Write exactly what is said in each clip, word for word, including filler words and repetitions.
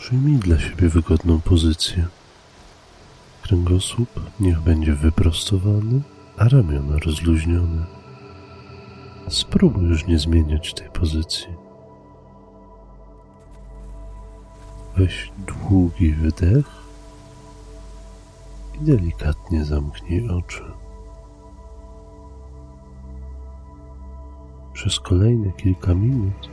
Przyjmij dla siebie wygodną pozycję. Kręgosłup niech będzie wyprostowany, a ramiona rozluźnione. Spróbuj już nie zmieniać tej pozycji. Weź długi wydech i delikatnie zamknij oczy. Przez kolejne kilka minut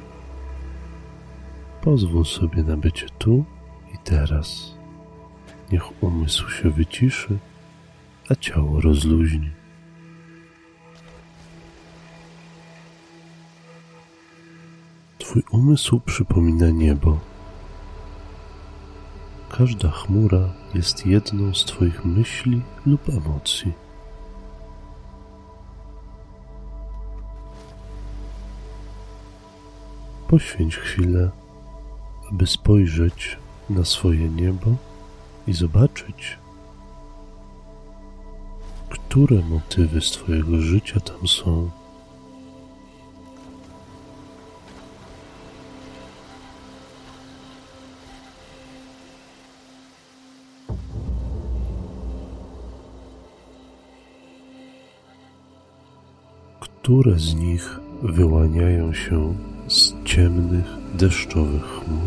pozwól sobie na bycie tu i teraz. Niech umysł się wyciszy, a ciało rozluźni. Twój umysł przypomina niebo. Każda chmura jest jedną z Twoich myśli lub emocji. Poświęć chwilę, aby spojrzeć na swoje niebo i zobaczyć, które motywy z Twojego życia tam są. Które z nich wyłaniają się z ciemnych, deszczowych chmur,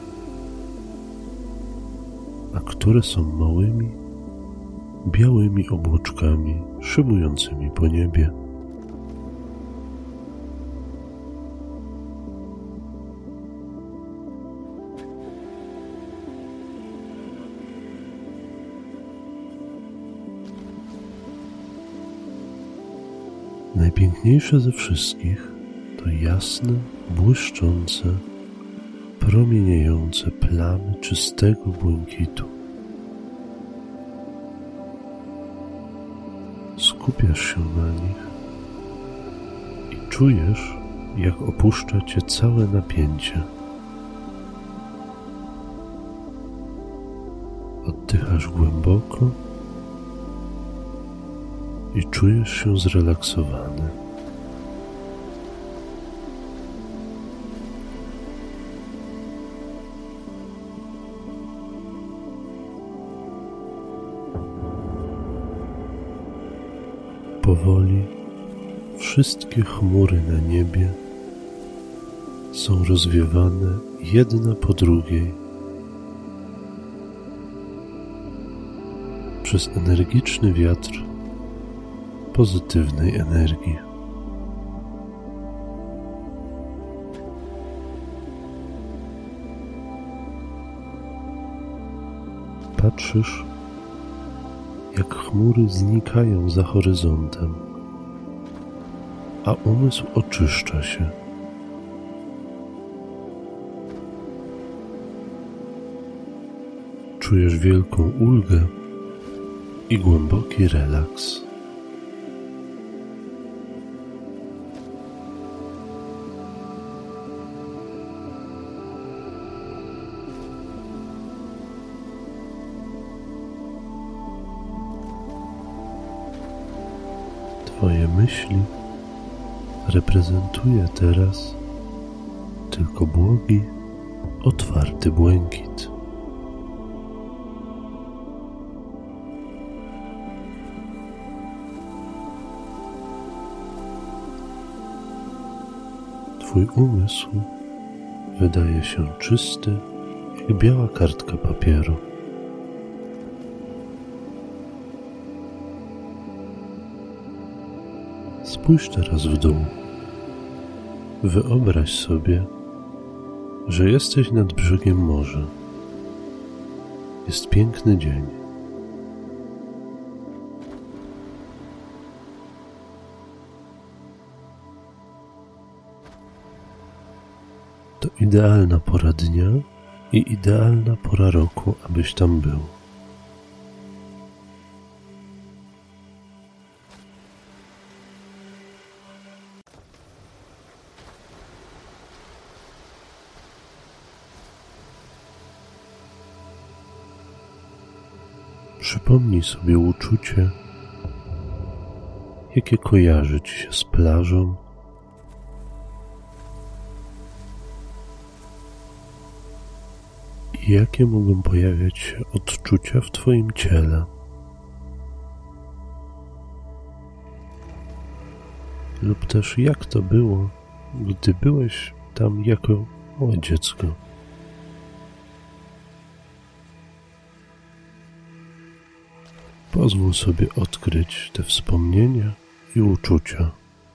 a które są małymi, białymi obłoczkami szybującymi po niebie. Najpiękniejsze ze wszystkich to jasne, błyszczące, promieniejące plamy czystego błękitu. Skupiasz się na nich i czujesz, jak opuszcza Cię całe napięcie. Oddychasz głęboko i czujesz się zrelaksowany. Powoli wszystkie chmury na niebie są rozwiewane jedna po drugiej przez energiczny wiatr pozytywnej energii. Patrzysz, jak chmury znikają za horyzontem, a umysł oczyszcza się. Czujesz wielką ulgę i głęboki relaks. Twoje myśli reprezentuje teraz tylko błogi, otwarty błękit. Twój umysł wydaje się czysty, jak biała kartka papieru. Spójrz teraz w dół. Wyobraź sobie, że jesteś nad brzegiem morza. Jest piękny dzień. To idealna pora dnia i idealna pora roku, abyś tam był. Przypomnij sobie uczucie, jakie kojarzy Ci się z plażą, Jakie mogą pojawiać się odczucia w Twoim ciele? Lub też jak to było, gdy byłeś tam jako małe dziecko? Pozwól sobie odkryć te wspomnienia i uczucia.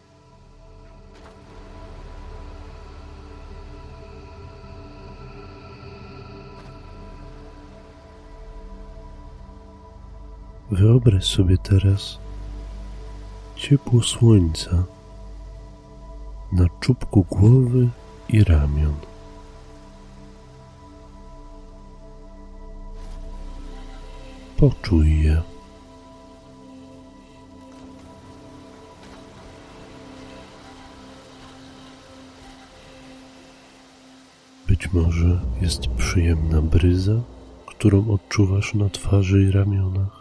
Wyobraź sobie teraz ciepło słońca na czubku głowy i ramion. Poczuj je. Być może jest przyjemna bryza, którą odczuwasz na twarzy i ramionach.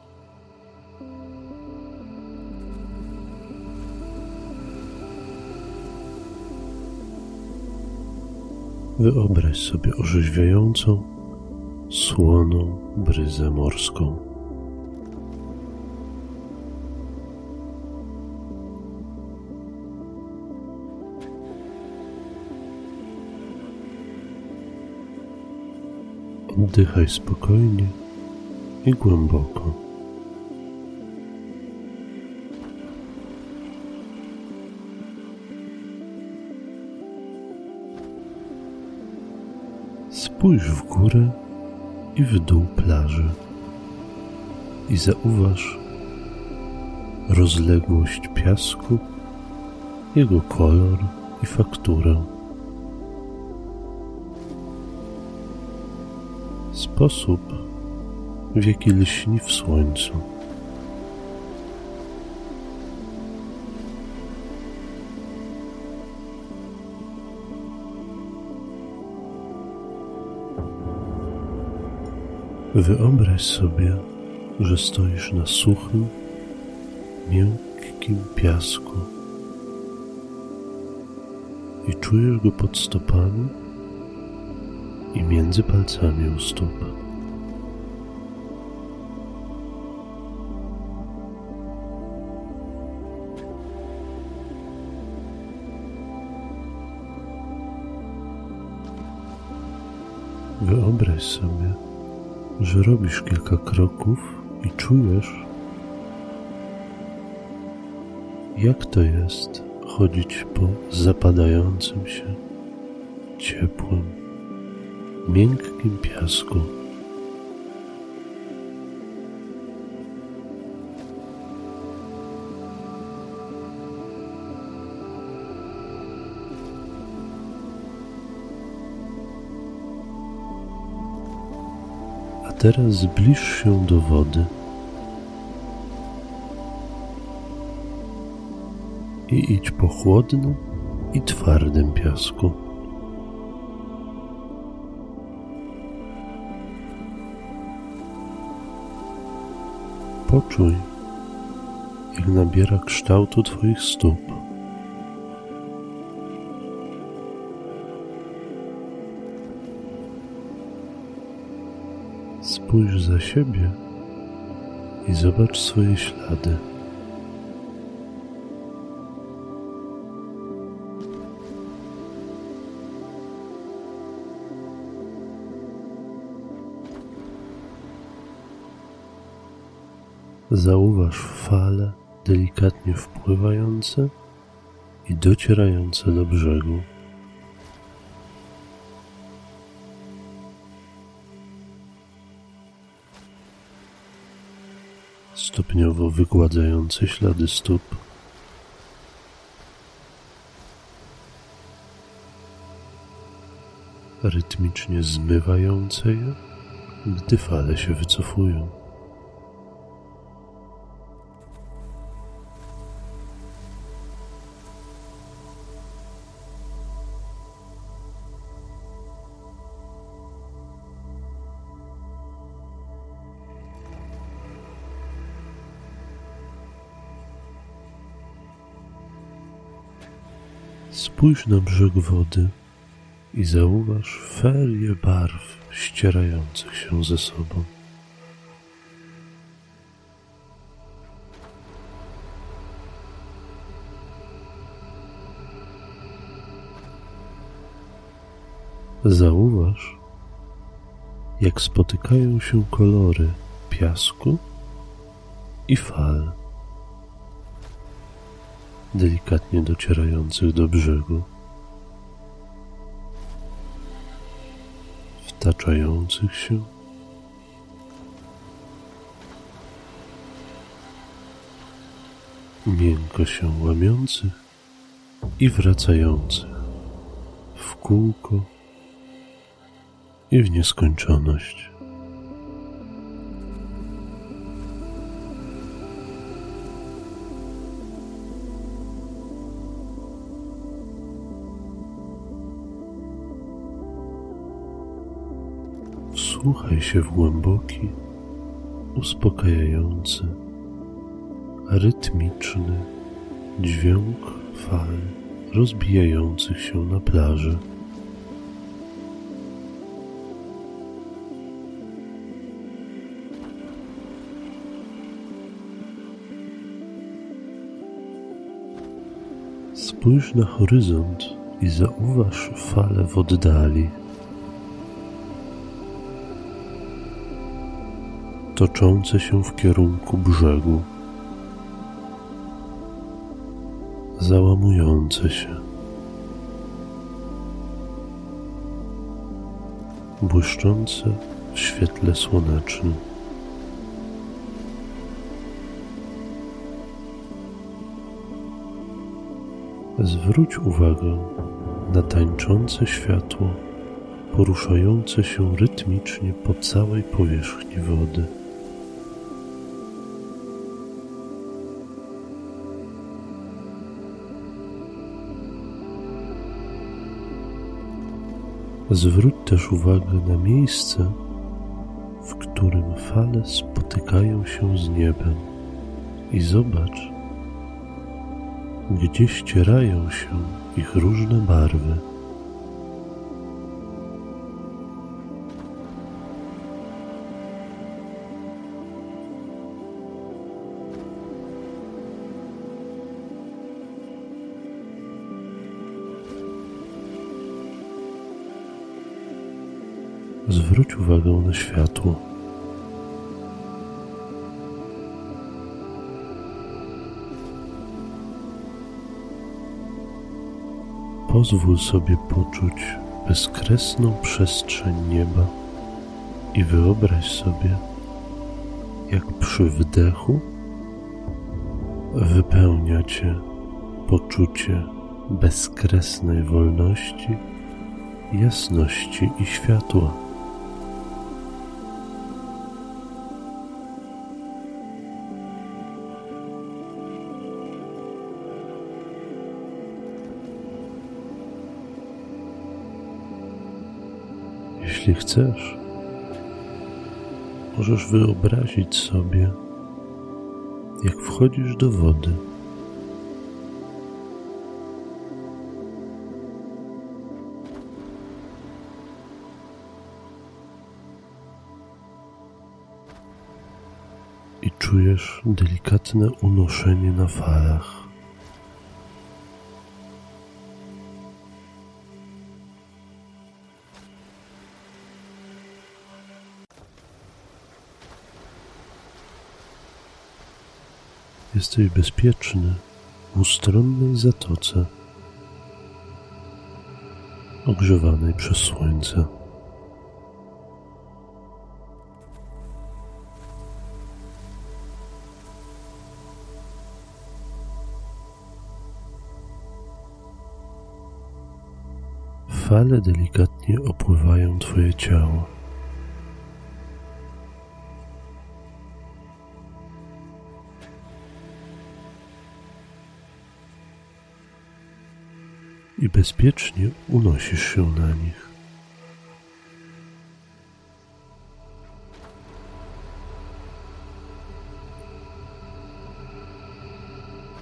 Wyobraź sobie orzeźwiającą, słoną bryzę morską. Oddychaj spokojnie i głęboko. Spójrz w górę i w dół plaży i zauważ rozległość piasku, jego kolor i fakturę. Sposób, w jaki lśni w słońcu. Wyobraź sobie, że stoisz na suchym, miękkim piasku i czujesz go pod stopami i między palcami u stóp. Wyobraź sobie, że robisz kilka kroków i czujesz, jak to jest chodzić po zapadającym się, ciepłym, miękkim piasku. A teraz zbliż się do wody i idź po chłodnym i twardym piasku. Poczuj, jak nabiera kształtu Twoich stóp. Spójrz za siebie i zobacz swoje ślady. Zauważ fale delikatnie wpływające i docierające do brzegu. Stopniowo wygładzające ślady stóp. Rytmicznie zmywające je, gdy fale się wycofują. Spójrz na brzeg wody i zauważ ferię barw ścierających się ze sobą. Zauważ, jak spotykają się kolory piasku i fal, delikatnie docierających do brzegu, wtaczających się, miękko się łamiących i wracających w kółko i w nieskończoność. Wsłuchaj się w głęboki, uspokajający, rytmiczny dźwięk fal rozbijających się na plaży. Spójrz na horyzont i zauważ fale w oddali, toczące się w kierunku brzegu, załamujące się, błyszczące w świetle słonecznym. Zwróć uwagę na tańczące światło, poruszające się rytmicznie po całej powierzchni wody. Zwróć też uwagę na miejsce, w którym fale spotykają się z niebem i zobacz, gdzie ścierają się ich różne barwy. Zwróć uwagę na światło. Pozwól sobie poczuć bezkresną przestrzeń nieba i wyobraź sobie, jak przy wdechu wypełnia cię poczucie bezkresnej wolności, jasności i światła. Jeśli chcesz, możesz wyobrazić sobie, jak wchodzisz do wody. I czujesz delikatne unoszenie na falach. Jesteś bezpieczny w ustronnej zatoce, ogrzewanej przez słońce. Fale delikatnie opływają twoje ciało. I bezpiecznie unosisz się na nich.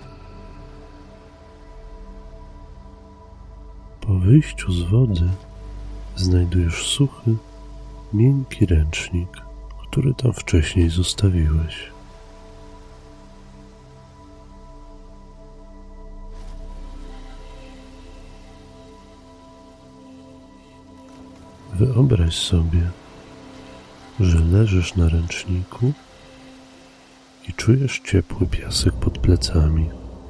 Po wyjściu z wody znajdujesz suchy, miękki ręcznik, który tam wcześniej zostawiłeś. Wyobraź sobie, że leżysz na ręczniku i czujesz ciepły piasek pod plecami.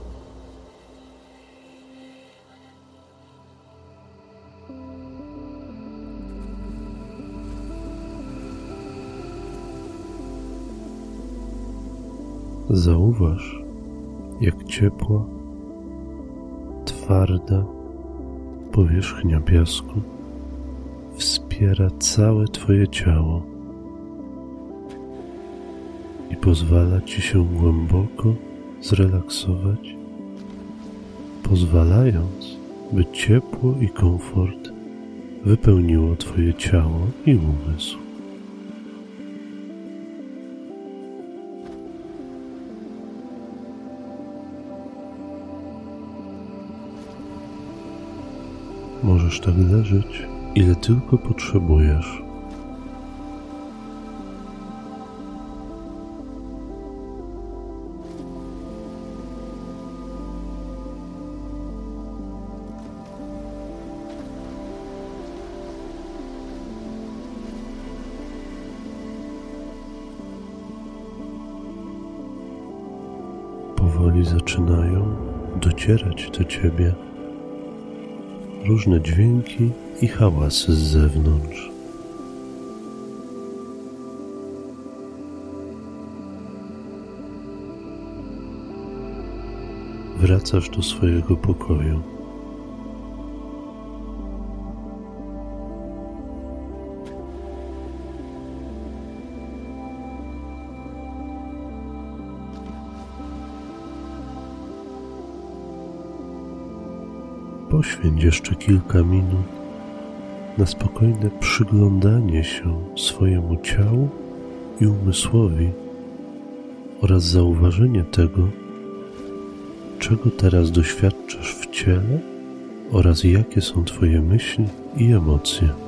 Zauważ, jak ciepła, twarda powierzchnia piasku wspiera całe twoje ciało i pozwala ci się głęboko zrelaksować, pozwalając, by ciepło i komfort wypełniło twoje ciało i umysł. Możesz tak leżeć, ile tylko potrzebujesz. Powoli zaczynają docierać do ciebie różne dźwięki i hałasy z zewnątrz. Wracasz do swojego pokoju. Poświęć jeszcze kilka minut na spokojne przyglądanie się swojemu ciału i umysłowi oraz zauważenie tego, czego teraz doświadczasz w ciele oraz jakie są twoje myśli i emocje.